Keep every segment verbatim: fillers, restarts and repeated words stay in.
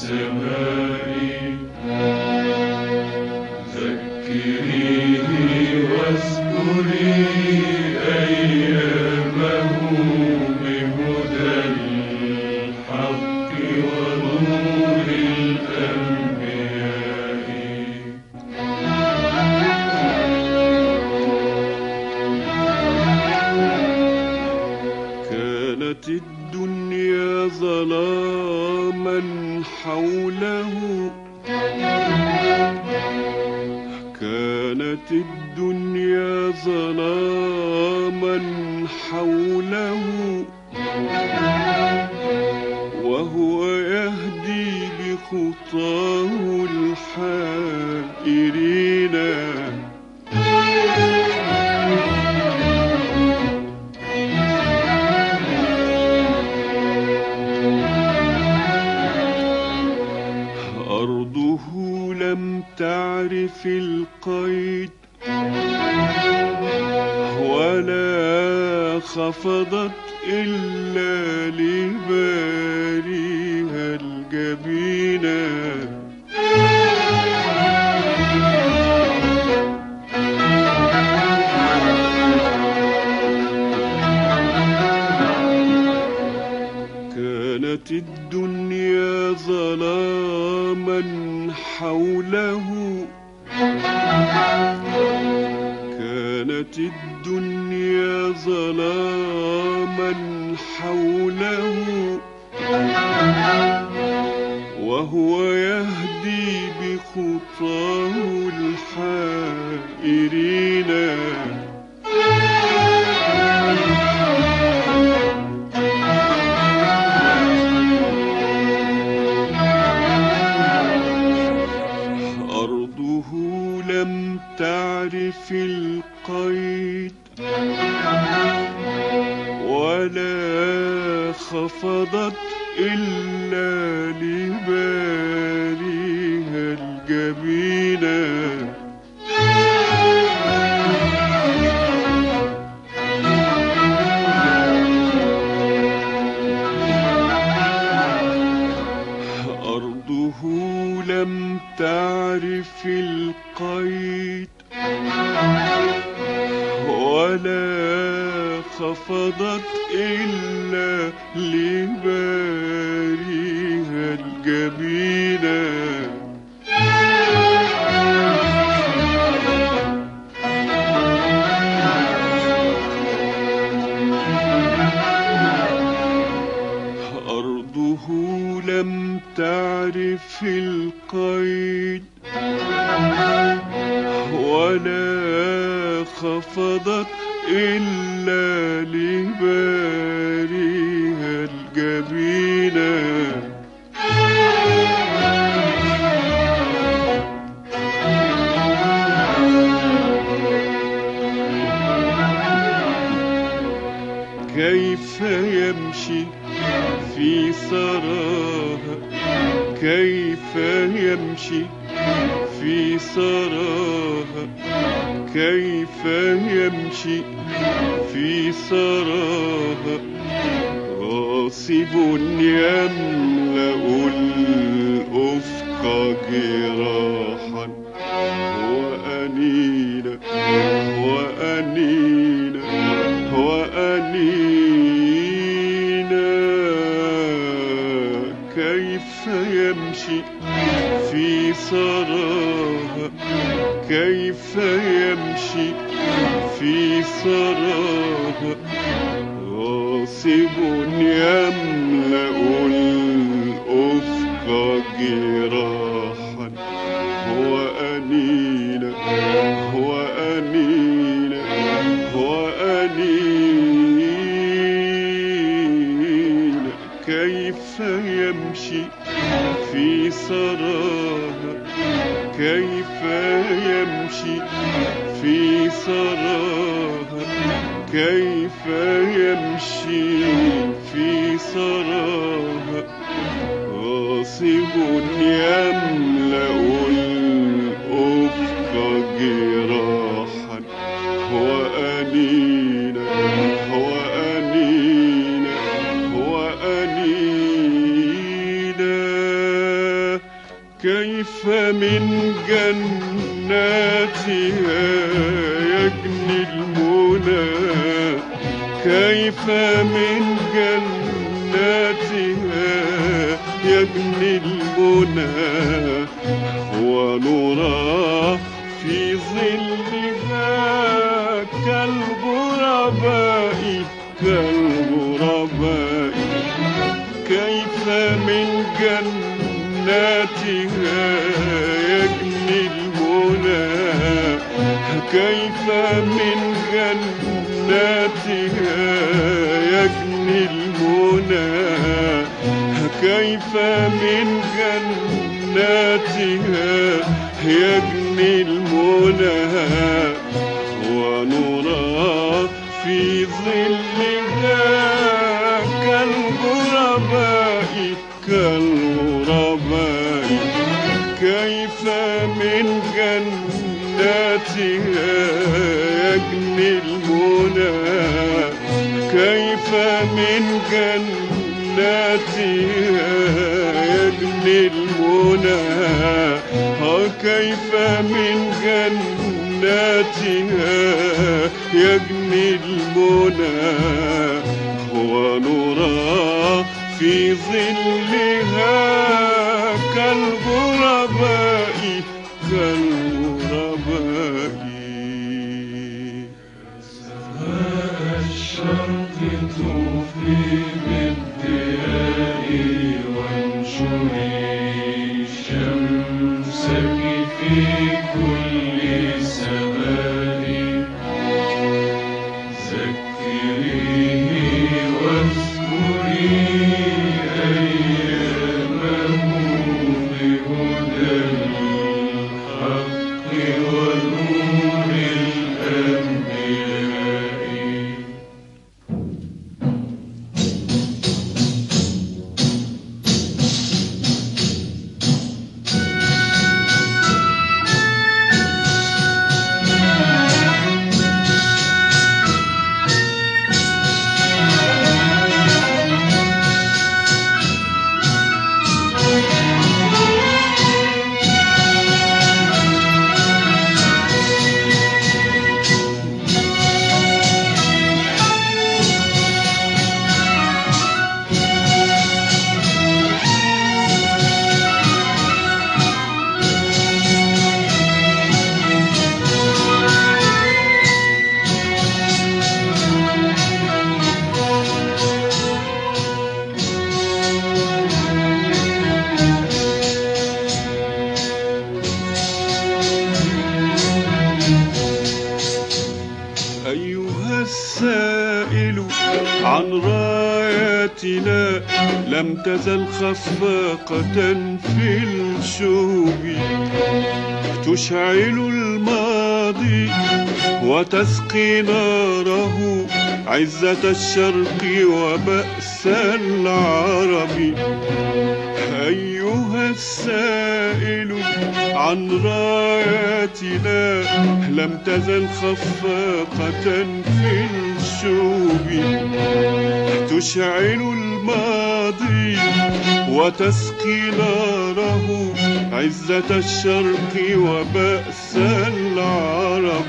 السماء ذكريه واذكري أيامه بهدى الحق ونور الأنبياء. كانت الدنيا ظلاما حوله كانت الدنيا ظلاما حوله وهو يهدي بخطاه الحائرين. أرضه لم تعرف القيد ولا خفضت إلا لباريها الجبينة. كانت الدنيا ظلاما حوله كانت الدنيا ظلاما حوله وهو يهدي بخطاه الحائرين. أرضه لم تعرف القيد ولا خفضت إلا لباريها الجبينة. أرضه لم تعرف القيد ولا خفضت إلا لباريها الجبينة. أرضه لم تعرف القيد ولا خفضت إلا لباريها الجبينة. كيف يمشي في سراها كيف يمشي في سراها كيف يمشي في سراها غاصب يملأ الأفق جراحا وأنينا وأنينا وأنينا. كيف يمشي في سراها كيف يمشي في سراها غاصب يملأ الأفق جراحا وأنينا وأنينا وأنينا. كيف يمشي في سراها كيف يمشي في سراها كيف يمشي في سراها غاصب يملأ الأفق جراحا وأنينا وأنينا وأنينا. كيف من جناتها يجني المنى، كيف من جناتها يجني المنى، ونرى في ظلها كالغرباء كالغرباء. كيف من جناتها يجني المنى، كيف من جناتها يجني المنى، كيف من جناتها يجني المنى، ونرى في ظلها كالغرباء كالغرباء. كيف من جناتها يجني المنى، كيف من جناتها يجني المنى، كيف من جناتها يجني المنى، ونرى في ظلها كالغرباء كالغرباء. سماء الشرق طوفي بالضياء، وانشري شمسك في كل سماء، ذكريه واذكري أيامه بهدى الحق ونور الأنبياء. أيها السائل عن راياتنا، لم تزل خفاقة في الشوب، تشعل الماضي وتسقي ناره، عزة الشرق وبأس العرب. أيها السائل عن راياتنا، لم تزل خفاقة في الشوب، تشعل الماضي وتسقي ناره، عزة الشرق وبأس العرب.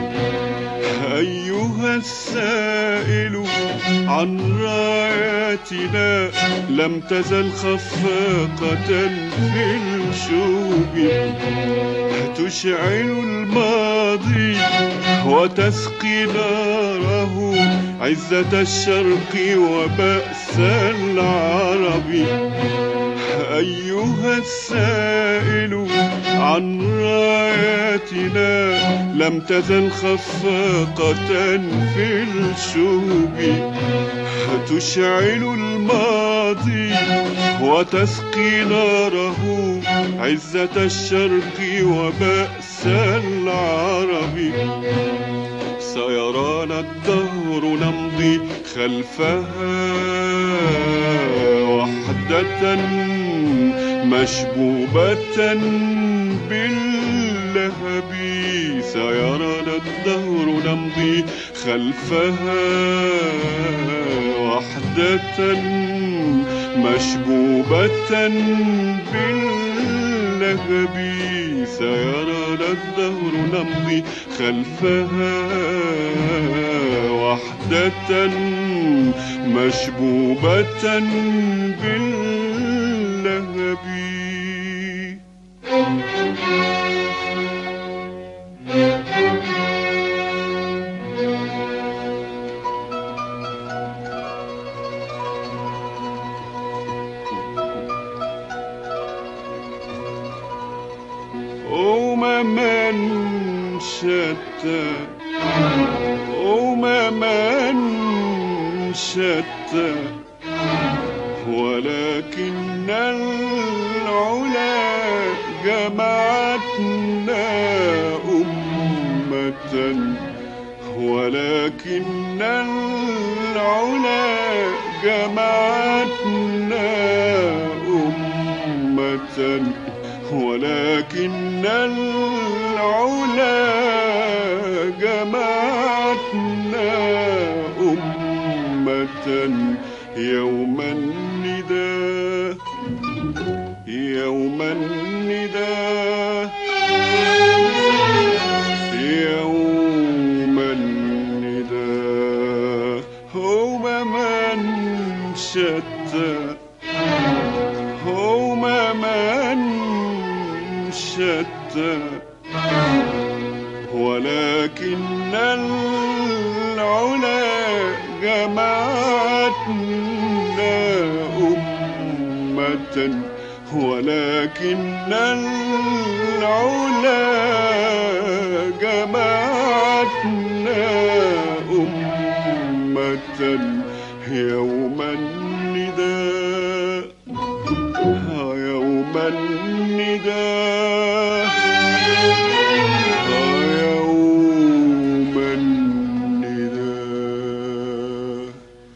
أيها السائل عن راياتنا، لم تزل خفاقة في الشوب، تشعل الماضي وتسقي ناره، عزة الشرق وبأس العرب. أيها السائل عن راياتنا، لم تزل خفاقة في الشوب، تشعل الماضي وتسقي ناره، عزة الشرق وبأس العرب. سيرانا الدهر نمضي خلفها وحدة مشبوبة باللهب، سيرانا الدهر نمضي خلفها وحدة مشبوبة باللهب. لهبي سيرانا الدهر نمضي خلفها وحدة مشبوبة باللهب. أمما شتى أمما شتى ولكن العلا جمعتنا أمة ولكن العلا جمعتنا أمة ولكن العلا جمعتنا أمة يوم النداء يوم النداء يوم النداء أمما شتى أمما شتى ولكن العلا جمعتنا أمة ولكن العلا جمعتنا أمة يوم النداء يوم النداء يوم النداء.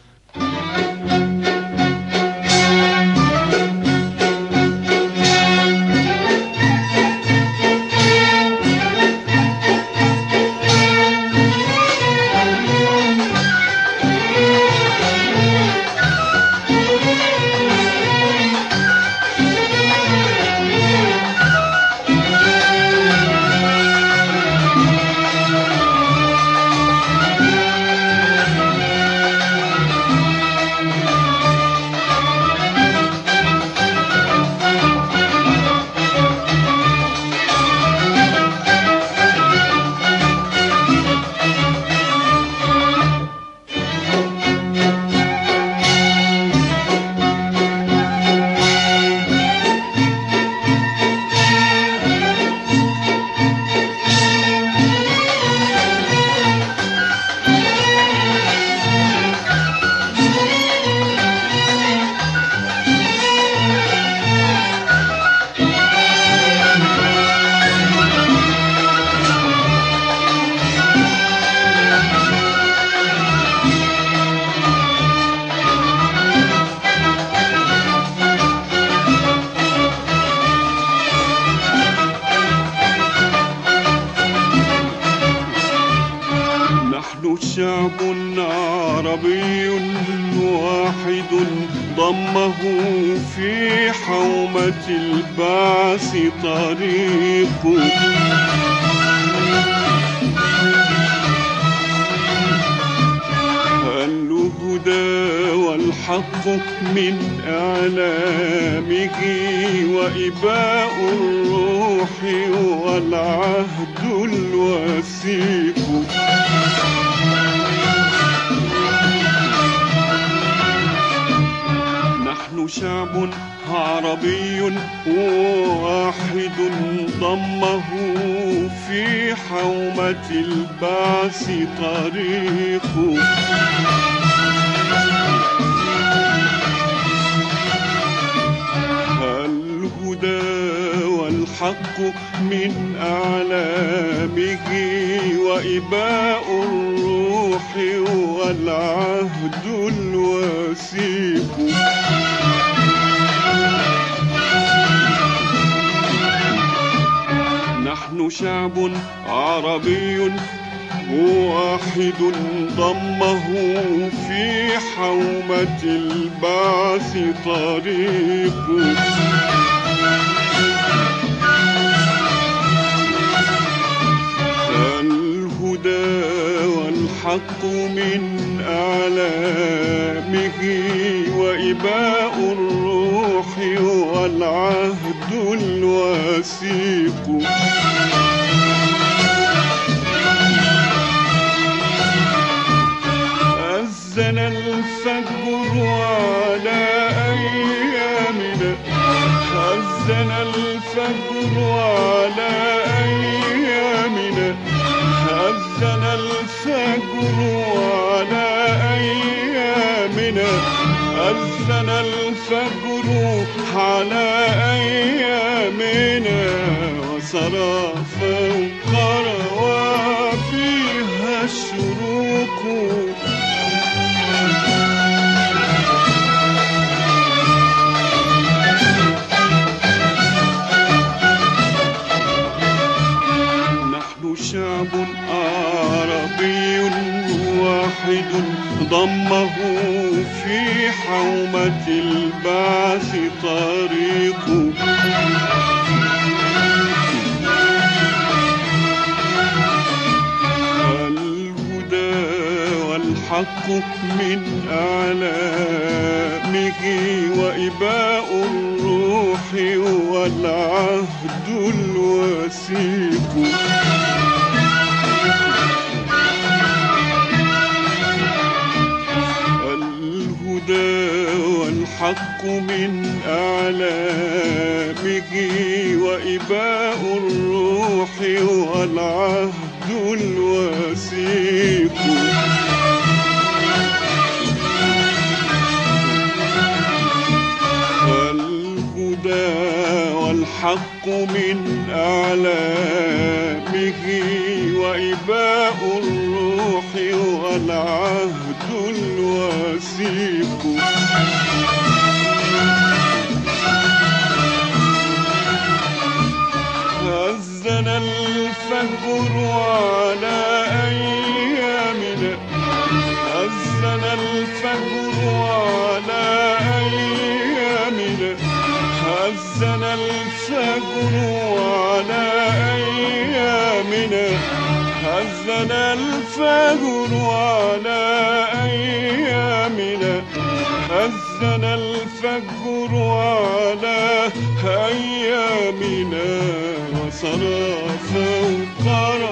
شعب عربي واحد ضمه في حومة البعث طريق الهدى والحق من إعلامه وإباء الروح والعهد الوثيق. نحن شعب عربي واحد ضمه في حومة البعث طريق الهدى والحق من أعلامه وإباء الروح والعهد الوثيق. نحن شعب عربي واحد ضمه في حومة البعث طريق والحق من أعلامه وإباء الروح والعهد الوثيق. أذن الفجر على أيامنا، أذن الفجر على أيامنا، أذن الفجر على أيامنا، أذن الفجر على أيامنا، وسرى فوق روافيها الشروق. شعب عربي واحد ضمه في حومة البعث طريق. الهدى والحق من أعلامه وإباء الروح والعهد الوثيق. والحق من أعلامه وإباء الروح والعهد الوثيق. الهدى والحق من أعلامه وإباء الروح والعهد الوثيق. أذن الفجر على أيامنا، أذن الفجر على أيامنا، أذن الفجر على أيامنا، أذن الفجر على أيامنا، أذن الفجر على أيامنا، وسرى فوق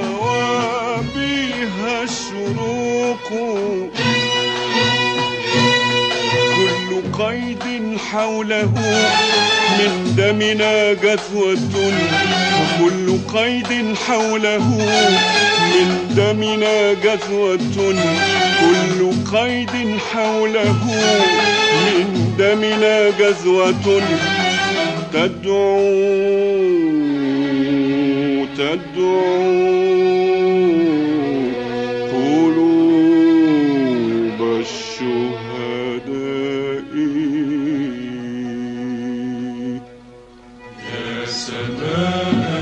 روابيها الشروق. كل قيد حوله من دمنا جثوة، وكل قيد حوله من دمنا جثوة، كل قيد حوله من دمنا جثوة، تدعو تدعو قلوب الشهداء. يا سماء